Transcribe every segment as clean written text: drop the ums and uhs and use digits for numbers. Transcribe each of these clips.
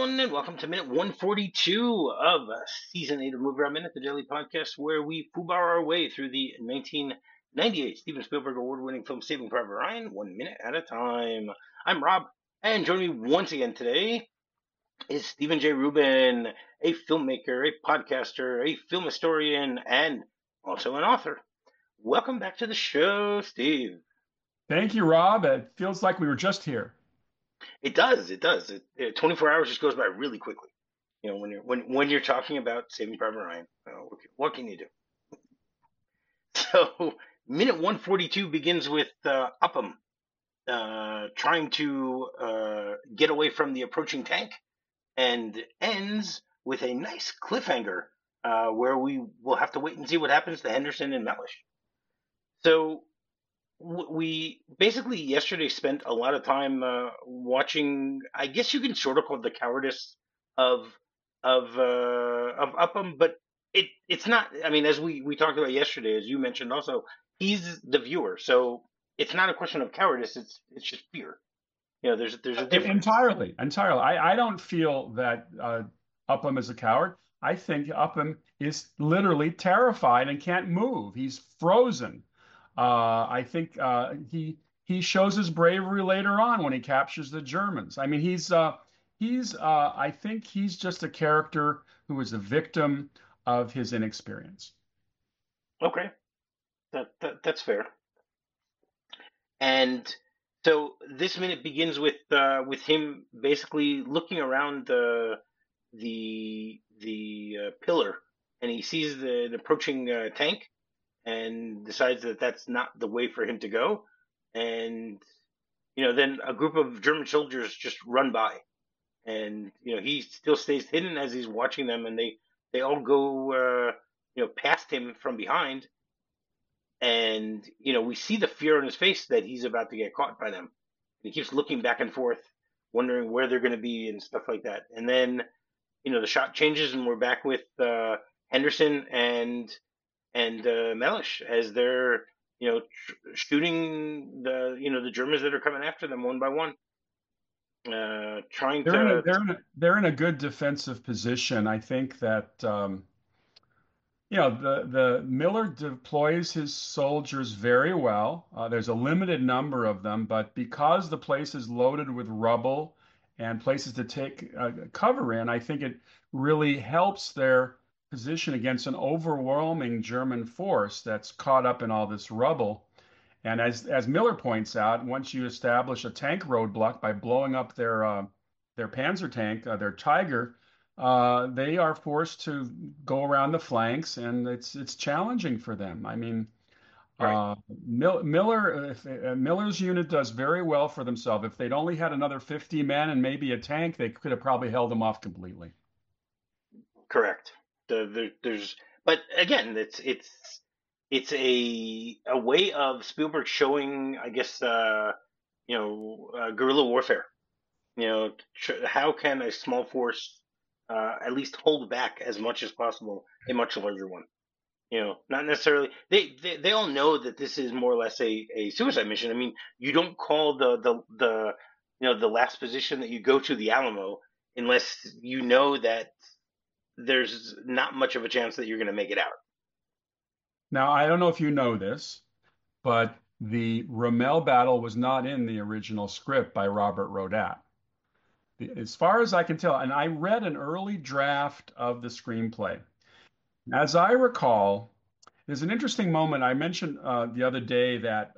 everyone, and welcome to minute 142 of season 8 of Movie Round Minute, the daily podcast where we foobar our way through the 1998 Steven Spielberg award-winning film Saving Private Ryan, 1 minute at a time. I'm Rob, and joining me once again today is Stephen J. Rubin, a filmmaker, a podcaster, a film historian, and also an author. Welcome back to the show, Steve. Thank you, Rob. It feels like we were just here. It does. It does. 24 hours just goes by really quickly. When you're talking about Saving Private Ryan, what can you do? So minute 142 begins with Upham trying to get away from the approaching tank, and ends with a nice cliffhanger where we will have to wait and see what happens to Henderson and Mellish. So we basically yesterday spent a lot of time watching. I guess you can sort of call it the cowardice of of Upham, but it's not. I mean, as we talked about yesterday, as you mentioned, also he's the viewer, so it's not a question of cowardice. It's just fear. There's a difference. Entirely, entirely. I don't feel that Upham is a coward. I think Upham is literally terrified and can't move. He's frozen. I think he shows his bravery later on when he captures the Germans. I mean, I think he's just a character who is a victim of his inexperience. Okay, that's fair. And so this minute begins with him basically looking around the pillar, and he sees the approaching tank, and decides that that's not the way for him to go. And then a group of German soldiers just run by, and he still stays hidden as he's watching them, and they all go past him from behind, and we see the fear on his face that he's about to get caught by them. And he keeps looking back and forth, wondering where they're going to be and stuff like that. And then the shot changes, and we're back with Henderson and Mellish as they're shooting the Germans that are coming after them one by one, trying to. They're in a good defensive position. I think that the Miller deploys his soldiers very well. There's a limited number of them, but because the place is loaded with rubble and places to take cover in, I think it really helps their position against an overwhelming German force that's caught up in all this rubble. And as Miller points out, once you establish a tank roadblock by blowing up their Panzer tank, their Tiger, they are forced to go around the flanks, and it's challenging for them. I mean, Right. Miller's unit does very well for themselves. If they'd only had another 50 men and maybe a tank, they could have probably held them off completely. Correct. There's, but again, it's a way of Spielberg showing, I guess, guerrilla warfare. How can a small force at least hold back as much as possible a much larger one? Not necessarily. They all know that this is more or less a suicide mission. I mean, you don't call the last position that you go to the Alamo unless you know that there's not much of a chance that you're going to make it out. Now, I don't know if you know this, but the Rommel battle was not in the original script by Robert Rodat. As far as I can tell, and I read an early draft of the screenplay. As I recall, there's an interesting moment. I mentioned the other day that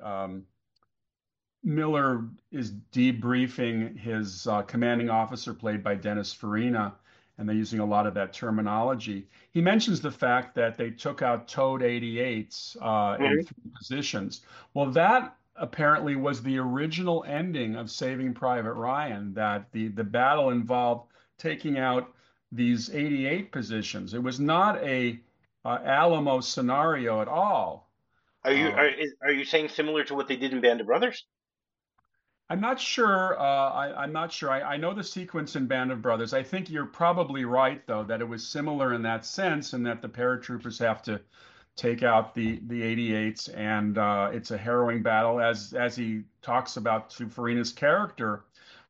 Miller is debriefing his commanding officer, played by Dennis Farina, and they're using a lot of that terminology. He mentions the fact that they took out towed 88s in Hmm. three positions. Well, that apparently was the original ending of Saving Private Ryan, that the battle involved taking out these 88 positions. It was not a Alamo scenario at all. Are you Uh, are you saying similar to what they did in Band of Brothers? I'm not sure. I'm not sure. I know the sequence in Band of Brothers. I think you're probably right, though, that it was similar in that sense, and that the paratroopers have to take out the 88s, and it's a harrowing battle, as he talks about to Farina's character.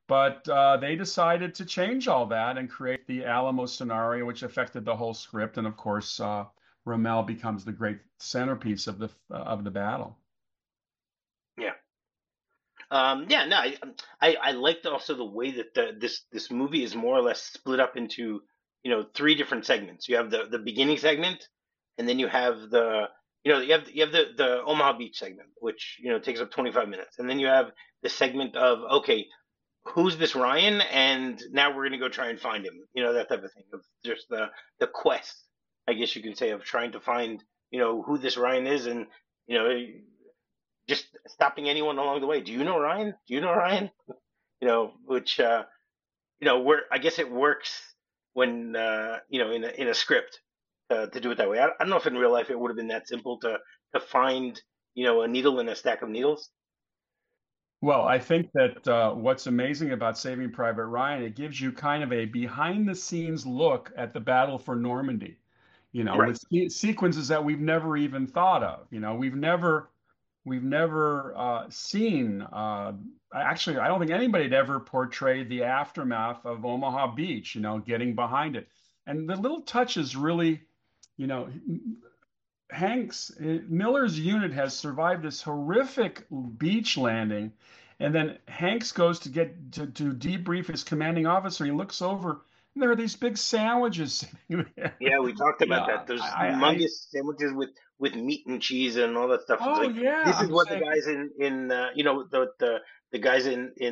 But they decided to change all that and create the Alamo scenario, which affected the whole script. And of course, Rommel becomes the great centerpiece of the battle. Yeah. Yeah, no, I liked also the way that this movie is more or less split up into, three different segments. You have the beginning segment, and then you have the Omaha Beach segment, which takes up 25 minutes, and then you have the segment of, okay, who's this Ryan, and now we're gonna go try and find him, that type of thing, of just the quest, I guess you could say, of trying to find who this Ryan is, and you know just stopping anyone along the way. Do you know Ryan? Do you know Ryan? Which where I guess it works when in a script to do it that way. I don't know if in real life it would have been that simple to find a needle in a stack of needles. Well, I think that what's amazing about Saving Private Ryan, it gives you kind of a behind the scenes look at the battle for Normandy, Right. with sequences that we've never even thought of. We've never seen. Actually, I don't think anybody had ever portrayed the aftermath of Omaha Beach. Getting behind it, and the little touches really, you know, Hanks Miller's unit has survived this horrific beach landing, and then Hanks goes to debrief his commanding officer. He looks over, and there are these big sandwiches sitting there. Yeah, we talked about Yeah, that. Those I humongous sandwiches with meat and cheese and all that stuff. It's oh like yeah, this is I'm what the saying, guys in the guys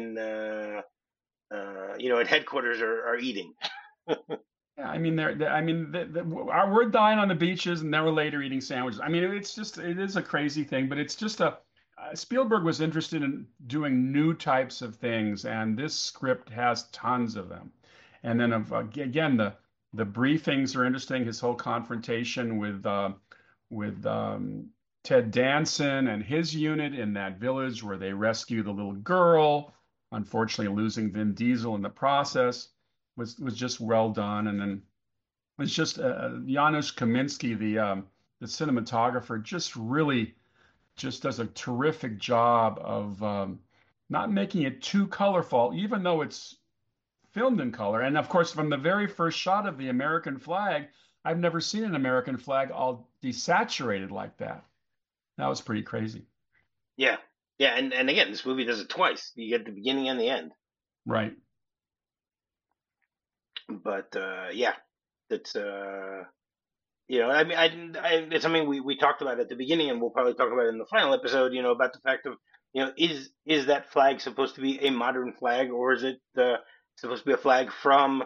in at headquarters are eating. yeah, I mean, I mean, we're dying on the beaches, and then we're later eating sandwiches. I mean, it is a crazy thing, but it's just Spielberg was interested in doing new types of things, and this script has tons of them. And then again, the briefings are interesting. His whole confrontation with Ted Danson and his unit in that village where they rescue the little girl, unfortunately losing Vin Diesel in the process, was just well done. And then it's just Janusz Kaminski, the cinematographer, just really just does a terrific job of not making it too colorful, even though it's filmed in color. And of course, from the very first shot of the American flag, I've never seen an American flag all desaturated like that. That was pretty crazy. Yeah, yeah, and again, this movie does it twice. You get the beginning and the end. Right. But yeah, it's I mean, it's something we talked about at the beginning, and we'll probably talk about it in the final episode. About the fact of is that flag supposed to be a modern flag, or is it supposed to be a flag from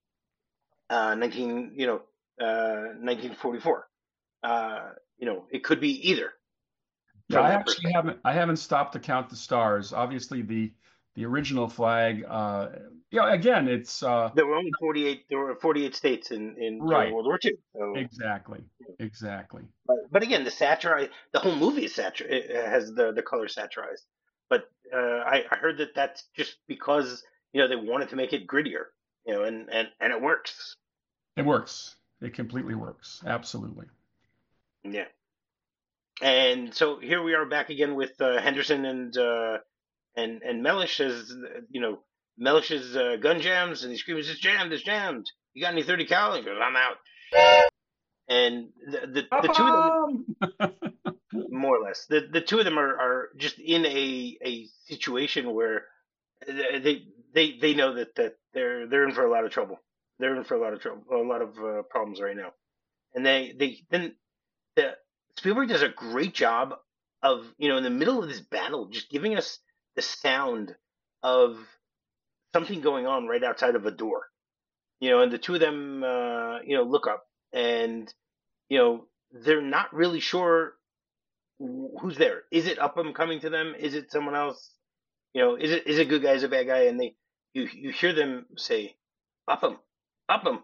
1944? It could be either Yeah, from I that actually perspective. haven't stopped to count the stars. Obviously, the original flag. Again, it's There were 48 states during right. World War II. So, Exactly. Exactly. but again, the whole movie is it has the color satirized. But I heard that that's just because they wanted to make it grittier, and it works. It works. It completely works. Absolutely. Yeah. And so here we are back again with Henderson and Mellish as Mellish's gun jams, and he screams, "It's jammed! It's jammed! You got any 30 cal?" And he goes, "I'm out." And the two of them, Up-um! more or less, the two of them are just in a situation where they know that they're in for a lot of trouble. They're in for a lot of trouble, a lot of problems right now. And they then the Spielberg does a great job of in the middle of this battle just giving us the sound of something going on right outside of a door. And the two of them look up, and they're not really sure who's there. Is it Upham coming to them? Is it someone else? Is it a good guy? Is it a bad guy? And you hear them say, Upham, Upham,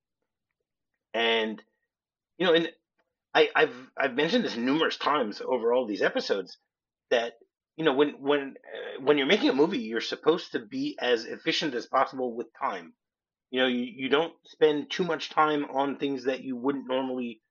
and and I've mentioned this numerous times over all these episodes that when you're making a movie, you're supposed to be as efficient as possible with time. You don't spend too much time on things that you wouldn't normally.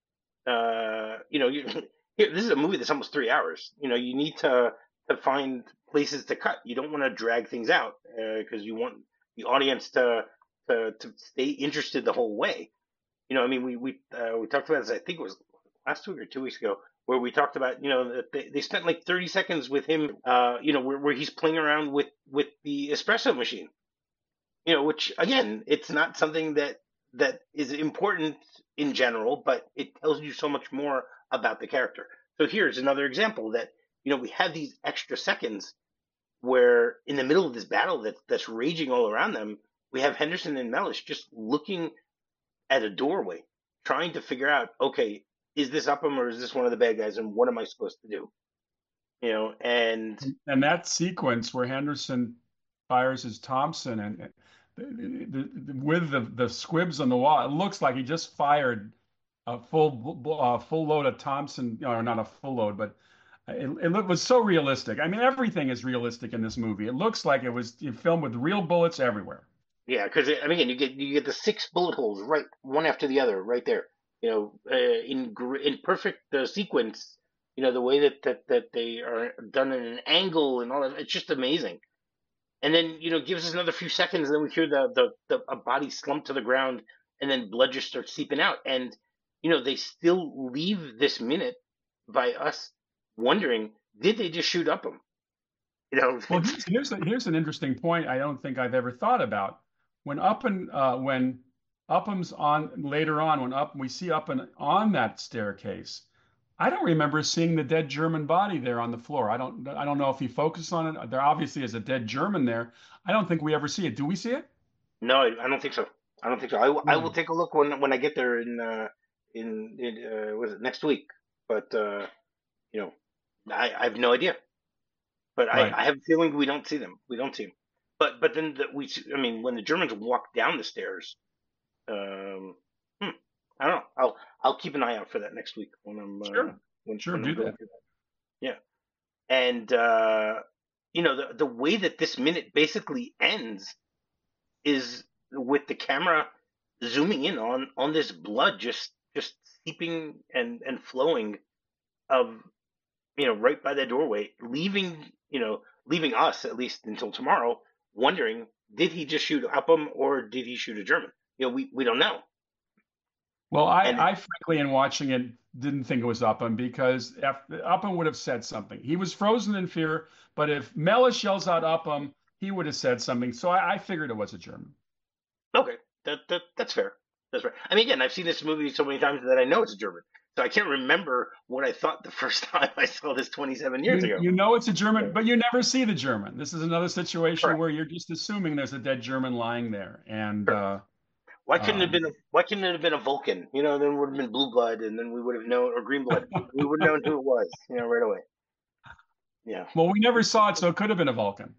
This is a movie that's almost 3 hours. You need to find places to cut. You don't want to drag things out, because you want the audience to stay interested the whole way. I mean, we talked about this. I think it was last week or 2 weeks ago, where we talked about that they spent like 30 seconds with him, where he's playing around with the espresso machine. Which again, it's not something that is important in general, but it tells you so much more about the character. So here's another example that we have these extra seconds where in the middle of this battle that's raging all around them, we have Henderson and Mellish just looking at a doorway, trying to figure out, okay, is this Upham or is this one of the bad guys, and what am I supposed to do? And And that sequence where Henderson fires his Thompson and with the squibs on the wall, it looks like he just fired a full load of Thompson, or not a full load, but it was so realistic. I mean, everything is realistic in this movie. It looks like it was filmed with real bullets everywhere. yeah, because I mean, you get the six bullet holes right one after the other right there. In perfect sequence. The way that they are done in an angle and all that. It's just amazing. And then gives us another few seconds, and then we hear the a body slump to the ground, and then blood just starts seeping out. And they still leave this minute by us wondering, did they just shoot up him? Well, here's an interesting point I don't think I've ever thought about. When Upham's on later on, when up we see Upham on that staircase, I don't remember seeing the dead German body there on the floor. I don't know if he focused on it. There obviously is a dead German there. I don't think we ever see it. Do we see it? No, I don't think so. I don't think so. I will Hmm. take a look when I get there in was it next week? But you know, I have no idea. But I, Right. I have a feeling we don't see them. We don't see them. But then I mean, when the Germans walk down the stairs, um, hmm, I don't know. I'll keep an eye out for that next week when I'm Sure. Sure. when I'm Do going that. through that. Yeah, and the way that this minute basically ends is with the camera zooming in on this blood just seeping and flowing of right by the doorway, leaving us at least until tomorrow wondering, did he just shoot Upham or did he shoot a German? We don't know. Well, I, And I frankly, in watching it, didn't think it was Upham because Upham would have said something. He was frozen in fear, but if Mellish yells out Upham, he would have said something. So I figured it was a German. okay, that's fair. That's right. I mean, again, I've seen this movie so many times that I know it's a German. So I can't remember what I thought the first time I saw this 27 years You ago. you know it's a Yeah, German, but you never see the German. This is another situation correct. where you're just assuming there's a dead German lying there, and Correct. um, Why couldn't it have been a Vulcan? Then it would have been blue blood, and then we would have known, or green blood. We would have known who it was. Right away. Yeah. well, we never saw it, so it could have been a Vulcan.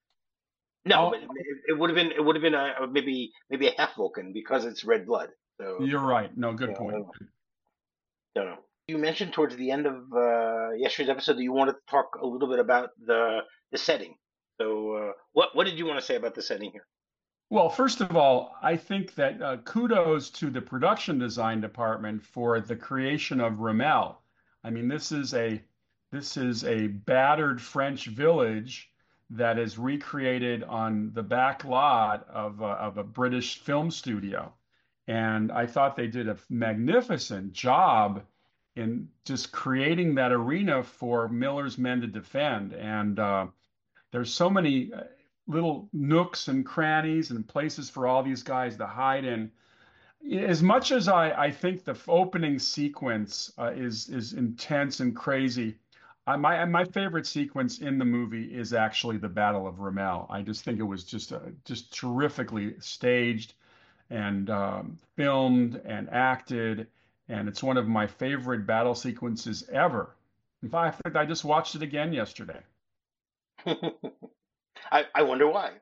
No, but Oh, it would have been maybe a half Vulcan because it's red blood. So you're right. No, good I point. don't know. You mentioned towards the end of yesterday's episode that you wanted to talk a little bit about the setting. So what did you want to say about the setting here? Well, first of all, I think that kudos to the production design department for the creation of Ramel. I mean, this is a battered French village that is recreated on the back lot of a British film studio, and I thought they did a magnificent job in just creating that arena for Miller's men to defend. And there's so many little nooks and crannies and places for all these guys to hide in. As much as I think the opening sequence is intense and crazy, my favorite sequence in the movie is actually the Battle of Ramel. I just think it was just terrifically staged and filmed and acted, and it's one of my favorite battle sequences ever. In fact, I just watched it again yesterday. I wonder why.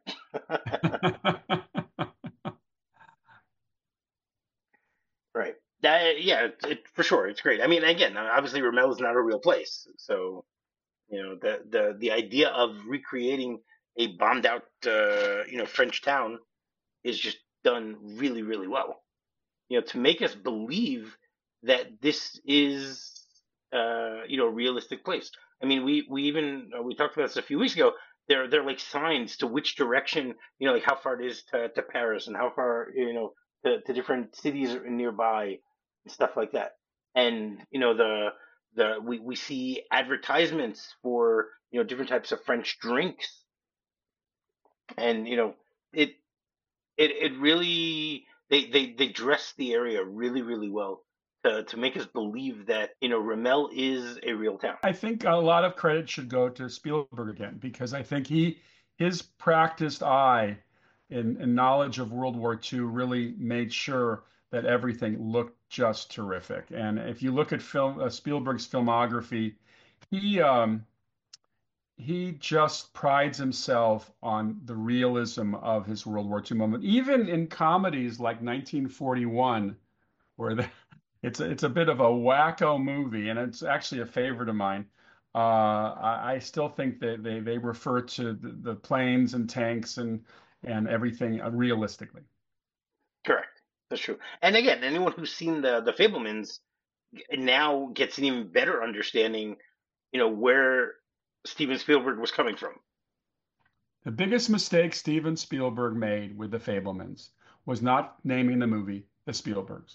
Right. Yeah, for sure, it's great. I mean, again, obviously, Ramel is not a real place, so the idea of recreating a bombed out French town is just done really really well. To make us believe that this is a realistic place. I mean, we even we talked about this a few weeks ago they're like signs to which direction, like how far it is to Paris and how far, to different cities nearby and stuff like that. And we see advertisements for different types of French drinks, and it it really they dress the area really really well to make us believe that Ramel is a real town. I think a lot of credit should go to Spielberg again because I think his practiced eye in knowledge of World War II really made sure that everything looked just terrific. And if you look at Spielberg's filmography, he um, he just prides himself on the realism of his World War II moment, even in comedies like 1941, where it's a bit of a wacko movie, and it's actually a favorite of mine. I still think that they refer to the planes and tanks and everything realistically. Correct. That's true. And again, anyone who's seen the Fablemans now gets an even better understanding, where Steven Spielberg was coming from. The biggest mistake Steven Spielberg made with The Fablemans was not naming the movie The Spielbergs.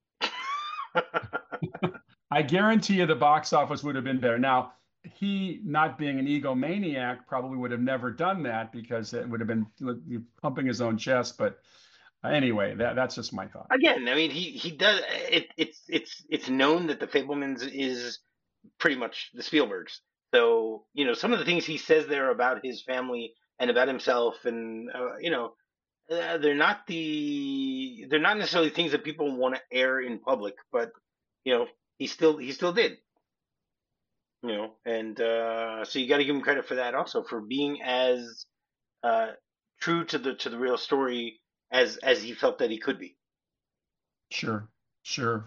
I guarantee you the box office would have been better. Now, he, not being an egomaniac, probably would have never done that because it would have been pumping his own chest. But anyway, that's just my thought. Again, I mean, he does it. It's known that the Fablemans is pretty much the Spielbergs. So some of the things he says there about his family and about himself, and they're not necessarily things that people want to air in public, but he still did. And so you got to give him credit for that also, for being as uh, true to the real story as he felt that he could be. Sure, sure.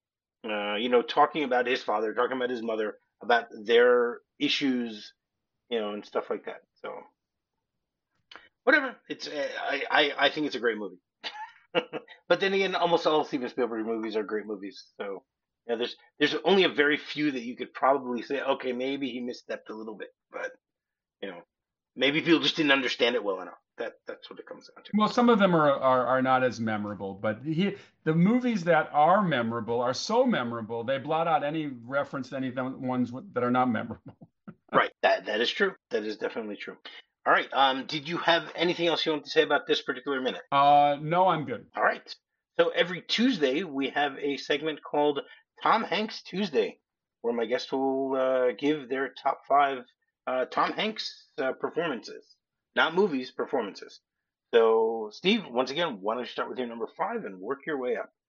Talking about his father, talking about his mother, about their issues, and stuff like that. So whatever, it's I think it's a great movie. But then again, almost all Steven Spielberg movies are great movies. So there's only a very few that you could probably say, okay, maybe he misstepped a little bit, but you know, maybe people just didn't understand it well enough. That's what it comes down to. Well, some of them are not as memorable, but the movies that are memorable are so memorable they blot out any reference to any ones that are not memorable. Right. That is true. That is definitely true. All right. Did you have anything else you want to say about this particular minute? No, I'm good. All right. So every Tuesday we have a segment called Tom Hanks Tuesday, where my guests will give their top five Tom Hanks performances, not movies, performances. So, Steve, once again, why don't you start with your number five and work your way up?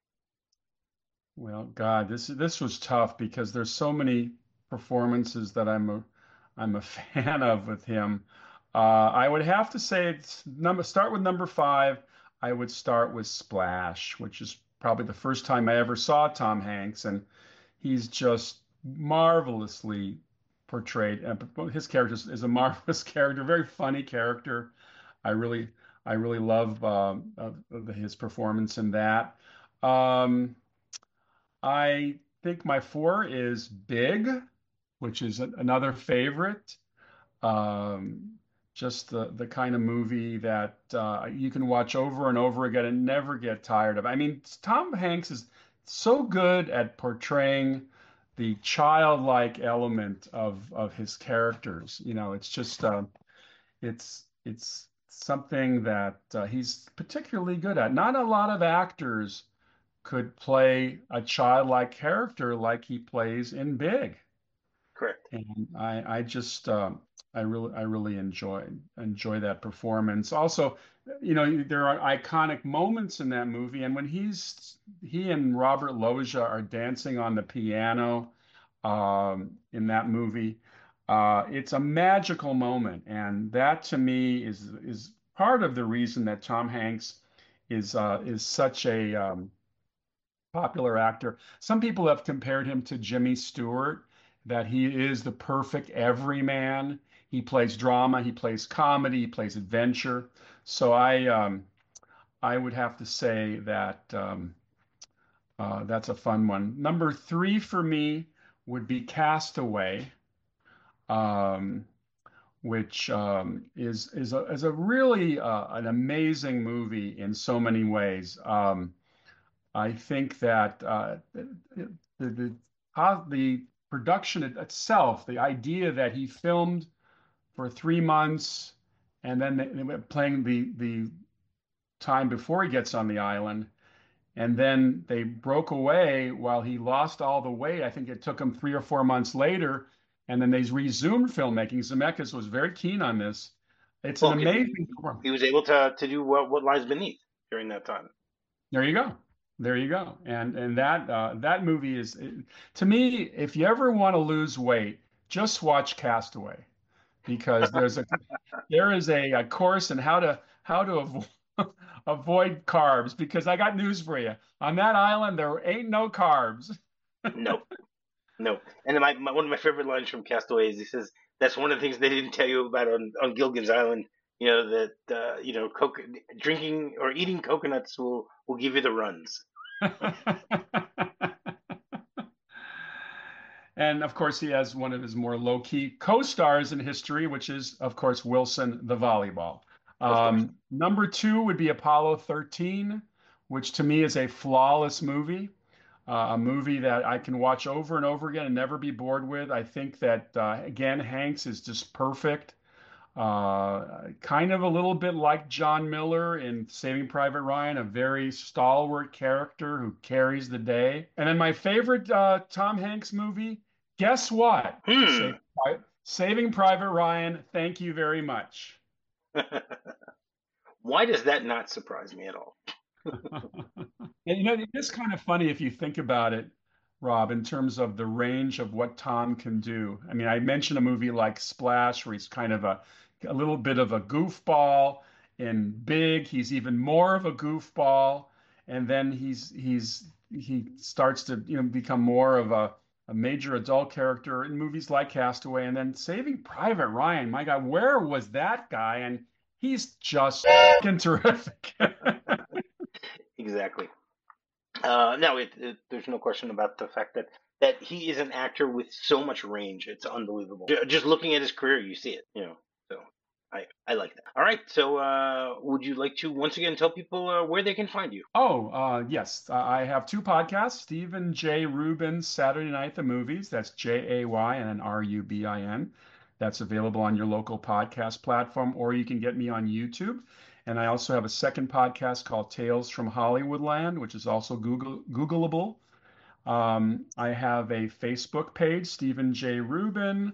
Well, God, this was tough because there's so many performances that I'm a fan of with him. I would have to say start with number five. I would start with Splash, which is probably the first time I ever saw Tom Hanks, and he's just marvelously portrayed. His character is a marvelous character, very funny character. I really I really love his performance in that. Um, I think my four is Big, which is another favorite. Um, just the kind of movie that you can watch over and over again and never get tired of. I mean, Tom Hanks is so good at portraying the childlike element of his characters. It's just it's something that he's particularly good at. Not a lot of actors could play a childlike character like he plays in Big. Correct. And I just I really enjoy that performance. Also, there are iconic moments in that movie, and when he and Robert Loggia are dancing on the piano in that movie, it's a magical moment, and that to me is part of the reason that Tom Hanks is such a popular actor. Some people have compared him to Jimmy Stewart, that he is the perfect everyman. He plays drama, he plays comedy, he plays adventure. So I would have to say that that's a fun one. Number three for me would be Castaway, um, which is a really an amazing movie in so many ways. I think that the the production itself, the idea that he filmed for 3 months, and then they were playing the time before he gets on the island, and then they broke away while he lost all the weight. I think it took him 3 or 4 months later, and then they resumed filmmaking. Zemeckis was very keen on this. It's an Well, because amazing. he was able to do what lies beneath during that time. There you go. There you go. And that that movie is to me, if you ever want to lose weight, just watch Castaway because there is a course in how to avoid carbs because I got news for you. On that island there ain't no carbs. No, no. And then one of my favorite lines from Castaway is he says that's one of the things they didn't tell you about on Gilligan's Island. You know that drinking or eating coconuts will give you the runs. And of course, he has one of his more low-key co-stars in history, which is, of course, Wilson the volleyball. Of course. Number two would be Apollo 13, which to me is a flawless movie, a movie that I can watch over and over again and never be bored with. I think that, again, Hanks is just perfect. Kind of a little bit like John Miller in Saving Private Ryan, a very stalwart character who carries the day. And then my favorite Tom Hanks movie, guess what? Saving Private Ryan. Thank you very much. Why does that not surprise me at all? And it's kind of funny if you think about it, Rob, in terms of the range of what Tom can do. I mean, I mentioned a movie like Splash, where he's kind of a little bit of a goofball. In Big, he's even more of a goofball, and then he starts to become more of a major adult character in movies like Castaway, and then Saving Private Ryan. My God, where was that guy? And he's just terrific. Exactly. No, there's no question about the fact that he is an actor with so much range. It's unbelievable. Just looking at his career, you see it. So I like that. All right. So would you like to once again tell people where they can find you? Oh, yes. I have two podcasts, Stephen J. Rubin's Saturday Night the Movies. That's Jay and then Rubin. That's available on your local podcast platform, or you can get me on YouTube. And I also have a second podcast called Tales from Hollywoodland, which is also Googleable. I have a Facebook page, Stephen J. Rubin.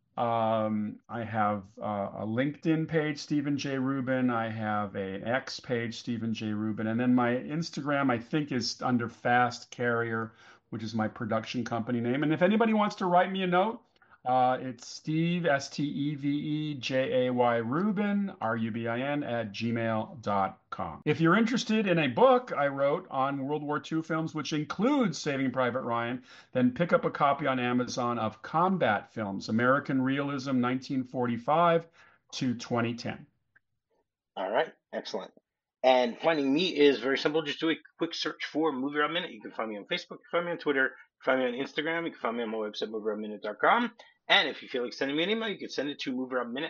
I have a LinkedIn page, Stephen J. Rubin. I have an X page, Stephen J. Rubin. And then my Instagram, I think, is under Fast Carrier, which is my production company name. And if anybody wants to write me a note, it's Steve, STEVEJAY Rubin, RUBIN @gmail.com. If you're interested in a book I wrote on World War II films, which includes Saving Private Ryan, then pick up a copy on Amazon of Combat Films, American Realism 1945 to 2010. All right. Excellent. And finding me is very simple. Just do a quick search for Movie Rob Minute. You can find me on Facebook, you can find me on Twitter, you can find me on Instagram, you can find me on my website, movierobminute.com. And if you feel like sending me an email, you can send it to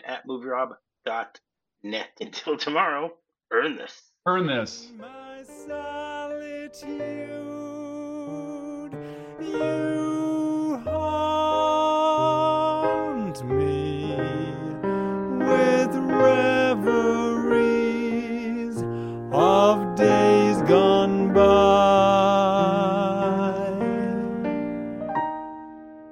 movierobminute@movierob.net. Until tomorrow, earn this. Earn this. My solitude, you haunt me with reveries of days gone by.